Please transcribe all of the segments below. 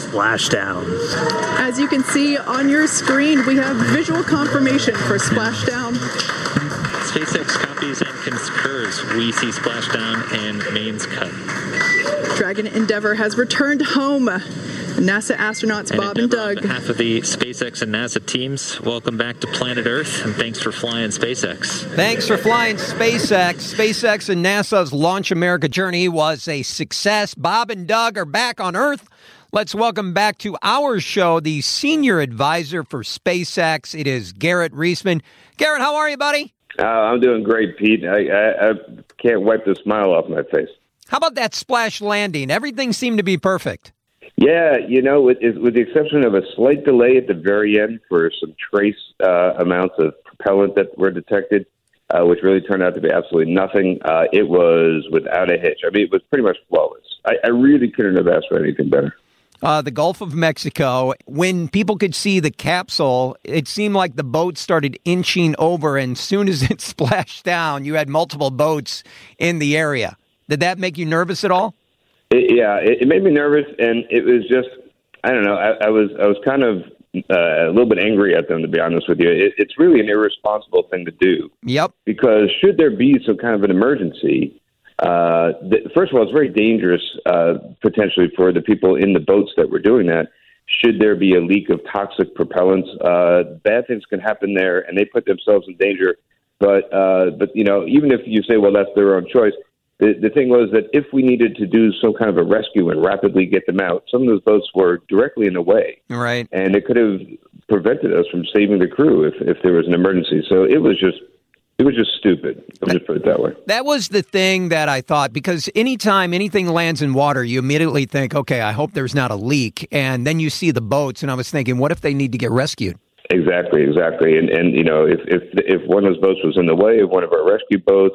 splashdown. As you can see on your screen, we have visual confirmation for splashdown. SpaceX copies and concurs. We see splashdown and mains cut. Dragon Endeavour has returned home. NASA astronauts Bob and Doug. On behalf of the SpaceX and NASA teams, welcome back to planet Earth, and thanks for flying SpaceX. Thanks for flying SpaceX. SpaceX and NASA's Launch America journey was a success. Bob and Doug are back on Earth. Let's welcome back to our show the senior advisor for SpaceX. It is Garrett Reisman. Garrett, how are you, buddy? I'm doing great, Pete. I can't wipe the smile off my face. How about that splash landing? Everything seemed to be perfect. Yeah, with the exception of a slight delay at the very end for some trace amounts of propellant that were detected, which really turned out to be absolutely nothing. It was without a hitch. I mean, it was pretty much flawless. I really couldn't have asked for anything better. The Gulf of Mexico, when people could see the capsule, it seemed like the boat started inching over, and as soon as it splashed down, you had multiple boats in the area. Did that make you nervous at all? It made me nervous, and it was just, I don't know, I was kind of a little bit angry at them, to be honest with you. It's really an irresponsible thing to do. Yep. Because should there be some kind of an emergency, first of all, it's very dangerous potentially for the people in the boats that were doing that. Should there be a leak of toxic propellants, bad things can happen there, and they put themselves in danger. But even if you say, well, that's their own choice, the thing was that if we needed to do some kind of a rescue and rapidly get them out, some of those boats were directly in the way. Right. And it could have prevented us from saving the crew if there was an emergency. So it was just stupid. I'll just put it that way. That was the thing that I thought, because anytime anything lands in water, you immediately think, okay, I hope there's not a leak. And then you see the boats, and I was thinking, what if they need to get rescued? Exactly. And if one of those boats was in the way of one of our rescue boats,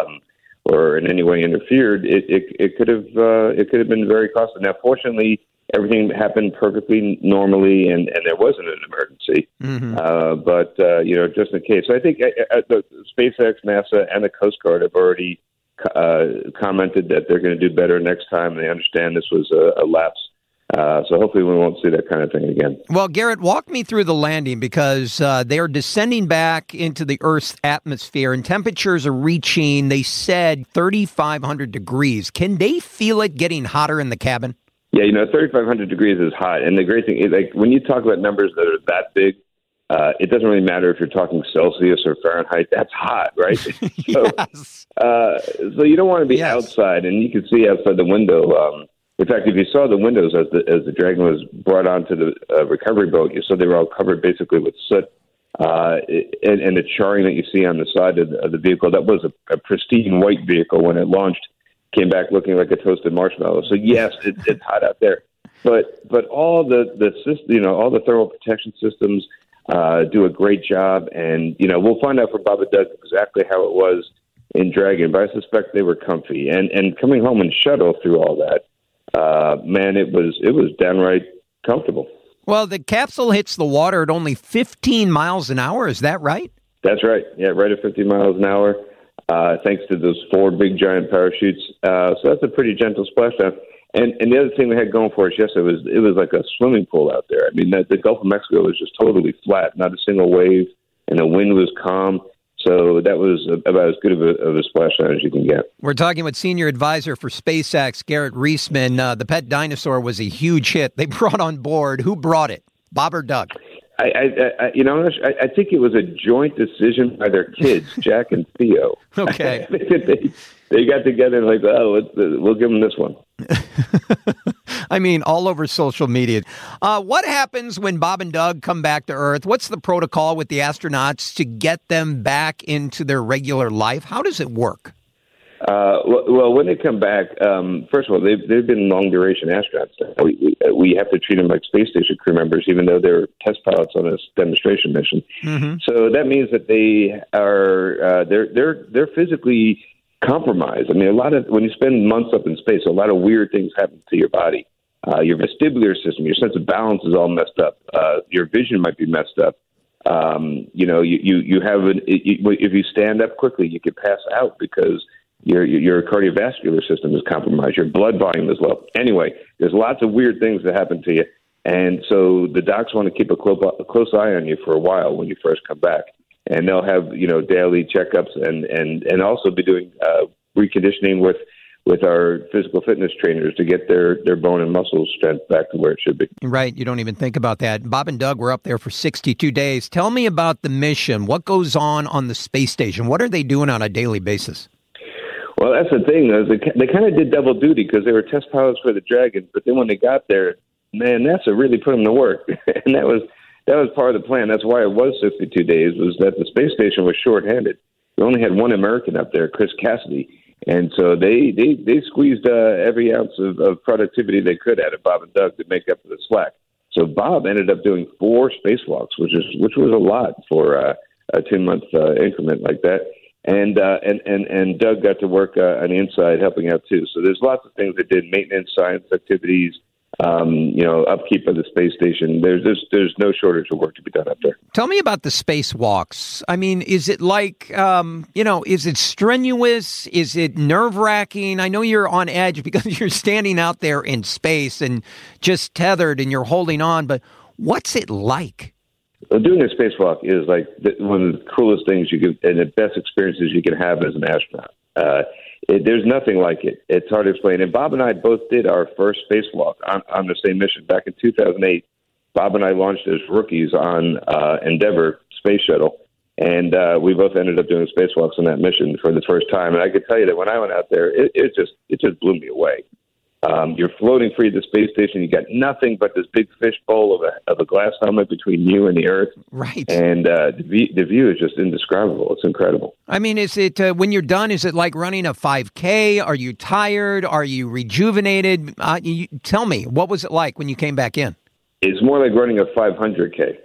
or in any way interfered, it could have been very costly. Now, fortunately, everything happened perfectly normally, and there wasn't an emergency. Mm-hmm. But just in case, so I think the SpaceX, NASA, and the Coast Guard have already commented that they're going to do better next time. They understand this was a lapse. So hopefully we won't see that kind of thing again. Well, Garrett, walk me through the landing, because they are descending back into the Earth's atmosphere, and temperatures are reaching, they said, 3,500 degrees. Can they feel it getting hotter in the cabin? Yeah, 3,500 degrees is hot. And the great thing is, like, when you talk about numbers that are that big, it doesn't really matter if you're talking Celsius or Fahrenheit. That's hot, right? Yes. So you don't want to be outside, and you can see outside the window. In fact, if you saw the windows as the Dragon was brought onto the recovery boat, you saw they were all covered basically with soot, and the charring that you see on the side of the vehicle. That was a pristine white vehicle when it launched. Came back looking like a toasted marshmallow. So yes, it's hot out there, but all all the thermal protection systems do a great job, and we'll find out from Bob and Doug exactly how it was in Dragon. But I suspect they were comfy, and coming home in shuttle through all that. Man, it was downright comfortable. Well, the capsule hits the water at only 15 miles an hour. Is that right? That's right. Yeah, right at 50 miles an hour, thanks to those 4 big giant parachutes. So that's a pretty gentle splashdown. And the other thing we had going for us yesterday it was like a swimming pool out there. I mean, the Gulf of Mexico was just totally flat, not a single wave, and the wind was calm. So that was about as good of a splashdown as you can get. We're talking with senior advisor for SpaceX, Garrett Reisman. The pet dinosaur was a huge hit. They brought on board. Who brought it? Bob or Doug? I think it was a joint decision by their kids, Jack and Theo. Okay. They got together and we'll give them this one. I mean, all over social media. What happens when Bob and Doug come back to Earth? What's the protocol with the astronauts to get them back into their regular life? How does it work? Well, when they come back, first of all, they've been long-duration astronauts. We have to treat them like space station crew members, even though they're test pilots on this demonstration mission. Mm-hmm. So that means that they are they're physically compromised. I mean, when you spend months up in space, a lot of weird things happen to your body. Your vestibular system, your sense of balance is all messed up. Your vision might be messed up. You have if you stand up quickly, you could pass out because your cardiovascular system is compromised. Your blood volume is low. Anyway, there's lots of weird things that happen to you. And so the docs want to keep a close eye on you for a while when you first come back. And they'll have, daily checkups and also be doing reconditioning with our physical fitness trainers to get their bone and muscle strength back to where it should be. Right. You don't even think about that. Bob and Doug were up there for 62 days. Tell me about the mission. What goes on the space station? What are they doing on a daily basis? Well, that's the thing. They kind of did double duty because they were test pilots for the Dragon. But then when they got there, man, NASA really put them to work. And that was part of the plan. That's why it was 62 days, was that the space station was shorthanded. We only had one American up there, Chris Cassidy. And so they squeezed every ounce of productivity they could out of Bob and Doug to make up for the slack. So Bob ended up doing 4 spacewalks, which was a lot for a 2-month increment like that. And Doug got to work on the inside helping out too. So there's lots of things they did: maintenance, science activities, upkeep of the space station. There's no shortage of work to be done up there. Tell me about the spacewalks. I mean, is it like, is it strenuous? Is it nerve-wracking? I know you're on edge because you're standing out there in space and just tethered and you're holding on, but what's it like? Well, doing a spacewalk is like one of the coolest things you can, and the best experiences you can have as an astronaut. There's nothing like it. It's hard to explain. And Bob and I both did our first spacewalk on the same mission back in 2008. Bob and I launched as rookies on Endeavour space shuttle, and we both ended up doing spacewalks on that mission for the first time. And I could tell you that when I went out there, it just blew me away. You're floating free at the space station. You got nothing but this big fishbowl of a glass helmet between you and the Earth. Right. And the view is just indescribable. It's incredible. I mean, is it when you're done? Is it like running a 5K? Are you tired? Are you rejuvenated? Tell me, what was it like when you came back in? It's more like running a 500K.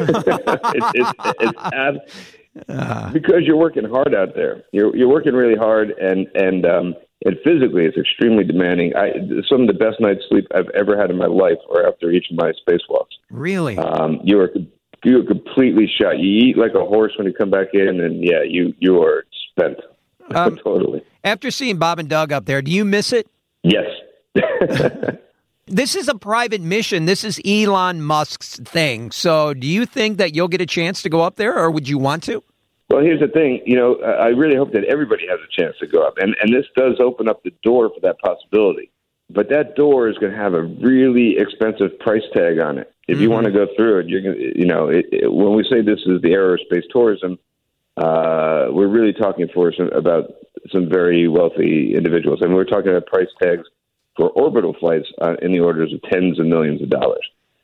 Because you're working hard out there. You're working really hard, and physically it's extremely demanding. Some of the best night's sleep I've ever had in my life are after each of my spacewalks. Really? You are completely shot. You eat like a horse when you come back in, and yeah, you are spent. Totally. After seeing Bob and Doug up there, do you miss it? Yes. This is a private mission. This is Elon Musk's thing. So do you think that you'll get a chance to go up there, or would you want to? Well, here's the thing. I really hope that everybody has a chance to go up. And this does open up the door for that possibility. But that door is going to have a really expensive price tag on it. If you want to go through it, you're going to, when we say this is the era of space tourism, we're really talking about some very wealthy individuals. And we're talking about price tags for orbital flights in the orders of tens of millions of dollars.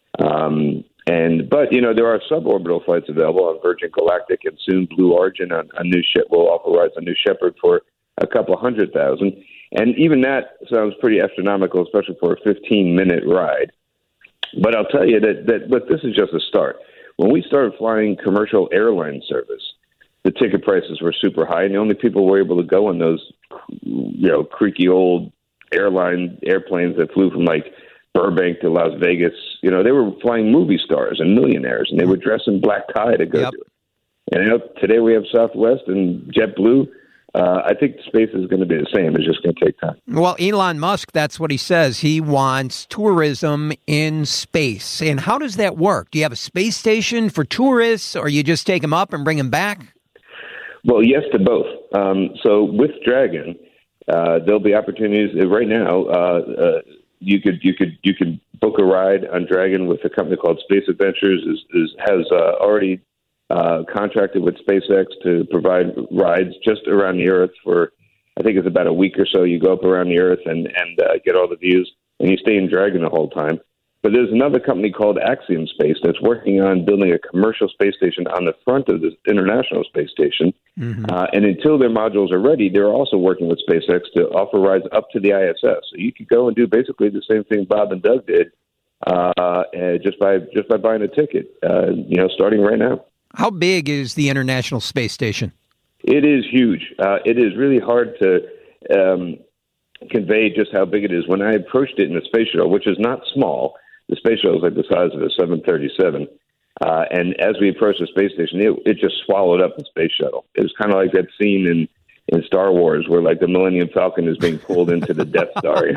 But there are suborbital flights available on Virgin Galactic, and soon Blue Origin on a new ship will authorize a new Shepard for a couple $100,000. And even that sounds pretty astronomical, especially for a 15-minute ride. But I'll tell you that this is just a start. When we started flying commercial airline service, the ticket prices were super high, and the only people who were able to go on those, creaky old airplanes that flew from like Burbank to Las Vegas, they were flying movie stars and millionaires, and they would dress in black tie to go do it. And today we have Southwest and JetBlue. I think space is going to be the same. It's just going to take time. Well, Elon Musk, that's what he says. He wants tourism in space. And how does that work? Do you have a space station for tourists, or you just take them up and bring them back? Well, yes to both. So with Dragon, there'll be opportunities right now. You could book a ride on Dragon with a company called Space Adventures. Has already contracted with SpaceX to provide rides just around the Earth for, I think it's about a week or so. You go up around the Earth and get all the views, and you stay in Dragon the whole time. But there's another company called Axiom Space that's working on building a commercial space station on the front of the International Space Station. Mm-hmm. And until their modules are ready, they're also working with SpaceX to offer rides up to the ISS. So you could go and do basically the same thing Bob and Doug did, just by buying a ticket. Starting right now. How big is the International Space Station? It is huge. It is really hard to convey just how big it is. When I approached it in the space shuttle, which is not small, the space shuttle is like the size of a 737. And as we approached the space station, it just swallowed up the space shuttle. It was kind of like that scene in Star Wars, where like the Millennium Falcon is being pulled into the Death Star.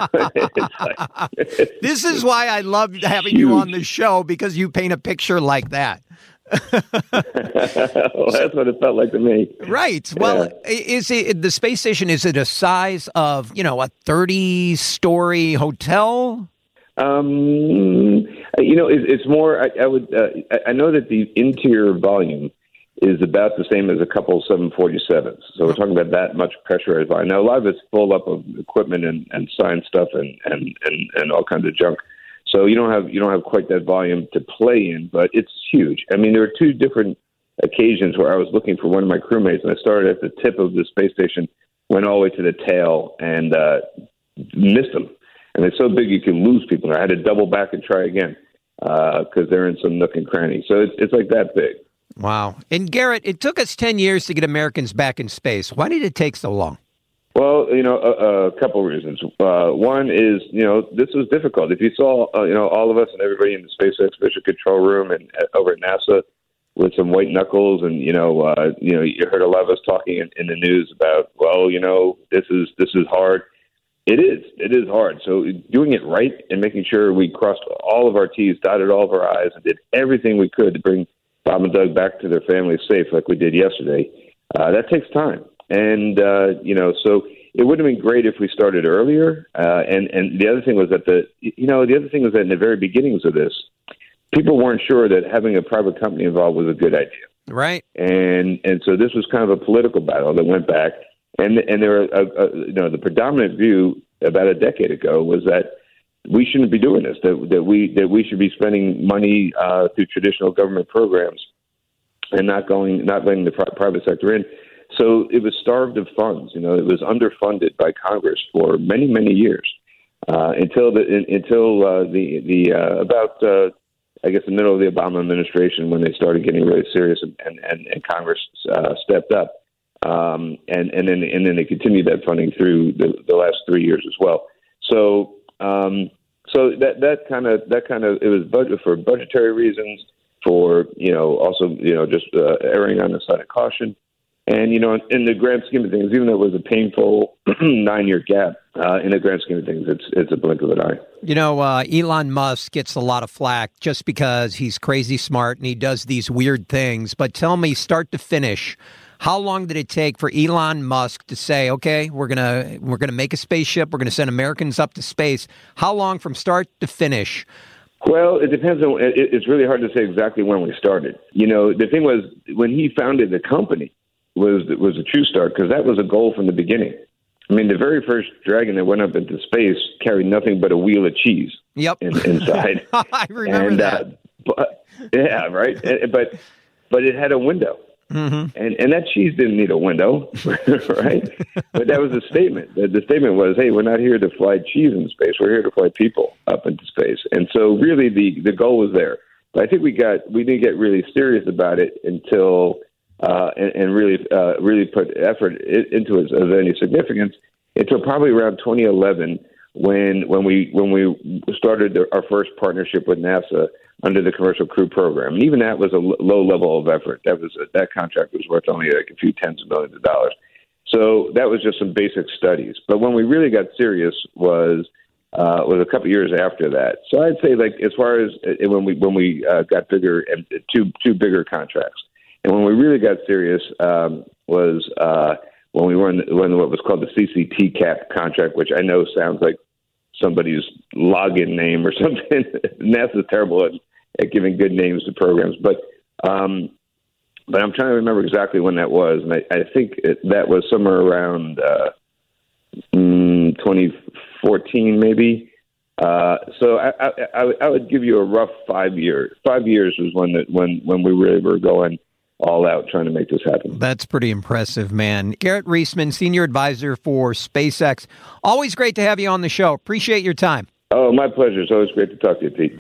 This is why I love having you on the show, because you paint a picture like that. Well, that's what it felt like to me. Right. Well, is it the space station? Is it a size of, a 30-story hotel? It's more. I know that the interior volume is about the same as a couple 747s. So we're talking about that much pressurized volume. Now, a lot of it's full up of equipment and science stuff and all kinds of junk. So you don't have quite that volume to play in, but it's huge. I mean, there were two different occasions where I was looking for one of my crewmates, and I started at the tip of the space station, went all the way to the tail, and missed them. And it's so big you can lose people. I had to double back and try again because they're in some nook and cranny. So it's like that big. Wow. And Garrett, it took us 10 years to get Americans back in space. Why did it take so long? Well, a couple of reasons. One is, this was difficult. If you saw, all of us and everybody in the Space Expedition Control Room and over at NASA with some white knuckles, and you heard a lot of us talking in the news about, this is hard. It is hard. So doing it right and making sure we crossed all of our T's, dotted all of our I's, and did everything we could to bring Bob and Doug back to their families safe, like we did yesterday, that takes time. And, so it would have been great if we started earlier. And the other thing was that in the very beginnings of this, people weren't sure that having a private company involved was a good idea. Right. And so this was kind of a political battle that went back. And there were, the predominant view about a decade ago was that we shouldn't be doing this, that we should be spending money through traditional government programs and not letting the private sector in. So it was starved of funds. It was underfunded by Congress for many, many years until the middle of the Obama administration, when they started getting really serious and Congress stepped up. And then they continued that funding through the last 3 years as well. So that kind of it was for budgetary reasons, for also just erring on the side of caution. And, in the grand scheme of things, even though it was a painful 9-year gap, in the grand scheme of things, it's a blink of an eye. Elon Musk gets a lot of flack just because he's crazy smart and he does these weird things. But tell me, start to finish, how long did it take for Elon Musk to say, okay, we're gonna make a spaceship, we're going to send Americans up to space? How long from start to finish? Well, it depends on. It's really hard to say exactly when we started. The thing was, when he founded the company, was a true start, because that was a goal from the beginning. I mean, the very first Dragon that went up into space carried nothing but a wheel of cheese. Yep. Inside. I remember that. Yeah, right. But it had a window. Mm-hmm. And that cheese didn't need a window, right? But that was a statement. The statement was, hey, we're not here to fly cheese in space. We're here to fly people up into space. And so really the goal was there. But I think we didn't get really serious about it until and really put effort into it of any significance until probably around 2011, when we started our first partnership with NASA under the Commercial Crew Program. And even that was a low level of effort. That contract was worth only like a few tens of millions of dollars. So that was just some basic studies. But when we really got serious was a couple of years after that. So I'd say, like, as far as when we got bigger, and two bigger contracts. And when we really got serious was when we were in what was called the CCT-CAP contract, which I know sounds like somebody's login name or something. NASA's terrible at giving good names to programs, but I'm trying to remember exactly when that was, and I think that was somewhere around 2014, maybe. So I would give you a rough 5 years. 5 years was when we really were going all out trying to make this happen. That's pretty impressive, man. Garrett Reisman, Senior Advisor for SpaceX. Always great to have you on the show. Appreciate your time. Oh, my pleasure. It's always great to talk to you, Pete.